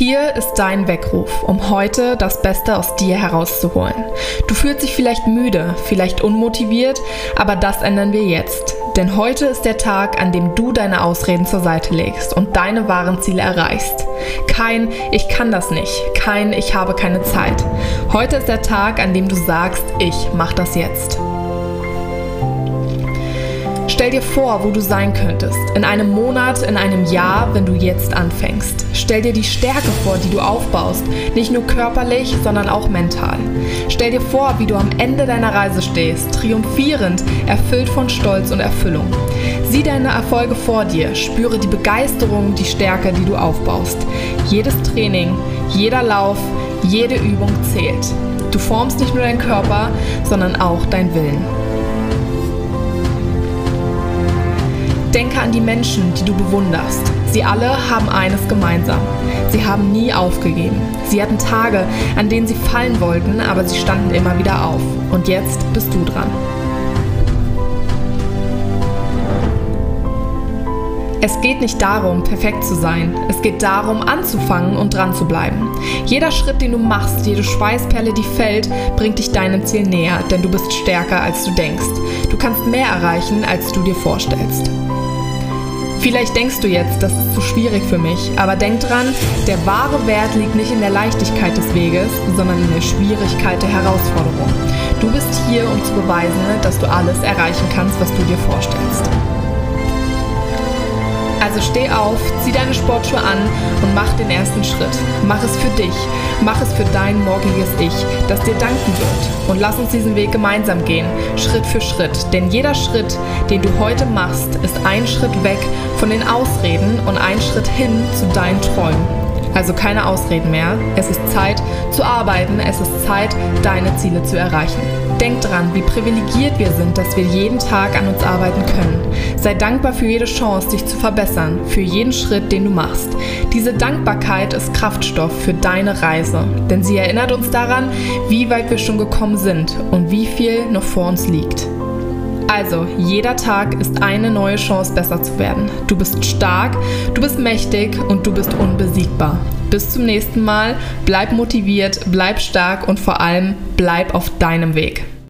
Hier ist dein Weckruf, um heute das Beste aus dir herauszuholen. Du fühlst dich vielleicht müde, vielleicht unmotiviert, aber das ändern wir jetzt. Denn heute ist der Tag, an dem du deine Ausreden zur Seite legst und deine wahren Ziele erreichst. Kein „Ich kann das nicht", kein „Ich habe keine Zeit". Heute ist der Tag, an dem du sagst, ich mach das jetzt. Stell dir vor, wo du sein könntest, in einem Monat, in einem Jahr, wenn du jetzt anfängst. Stell dir die Stärke vor, die du aufbaust, nicht nur körperlich, sondern auch mental. Stell dir vor, wie du am Ende deiner Reise stehst, triumphierend, erfüllt von Stolz und Erfüllung. Sieh deine Erfolge vor dir, spüre die Begeisterung, die Stärke, die du aufbaust. Jedes Training, jeder Lauf, jede Übung zählt. Du formst nicht nur deinen Körper, sondern auch deinen Willen. Denke an die Menschen, die du bewunderst. Sie alle haben eines gemeinsam. Sie haben nie aufgegeben. Sie hatten Tage, an denen sie fallen wollten, aber sie standen immer wieder auf. Und jetzt bist du dran. Es geht nicht darum, perfekt zu sein. Es geht darum, anzufangen und dran zu bleiben. Jeder Schritt, den du machst, jede Schweißperle, die fällt, bringt dich deinem Ziel näher, denn du bist stärker, als du denkst. Du kannst mehr erreichen, als du dir vorstellst. Vielleicht denkst du jetzt, das ist zu schwierig für mich, aber denk dran, der wahre Wert liegt nicht in der Leichtigkeit des Weges, sondern in der Schwierigkeit der Herausforderung. Du bist hier, um zu beweisen, dass du alles erreichen kannst, was du dir vorstellst. Also steh auf, zieh deine Sportschuhe an und mach den ersten Schritt. Mach es für dich, mach es für dein morgiges Ich, das dir danken wird. Und lass uns diesen Weg gemeinsam gehen, Schritt für Schritt. Denn jeder Schritt, den du heute machst, ist ein Schritt weg von den Ausreden und ein Schritt hin zu deinen Träumen. Also keine Ausreden mehr. Es ist Zeit zu arbeiten, es ist Zeit, deine Ziele zu erreichen. Denk dran, wie privilegiert wir sind, dass wir jeden Tag an uns arbeiten können. Sei dankbar für jede Chance, dich zu verbessern, für jeden Schritt, den du machst. Diese Dankbarkeit ist Kraftstoff für deine Reise, denn sie erinnert uns daran, wie weit wir schon gekommen sind und wie viel noch vor uns liegt. Also, jeder Tag ist eine neue Chance, besser zu werden. Du bist stark, du bist mächtig und du bist unbesiegbar. Bis zum nächsten Mal, bleib motiviert, bleib stark und vor allem bleib auf deinem Weg.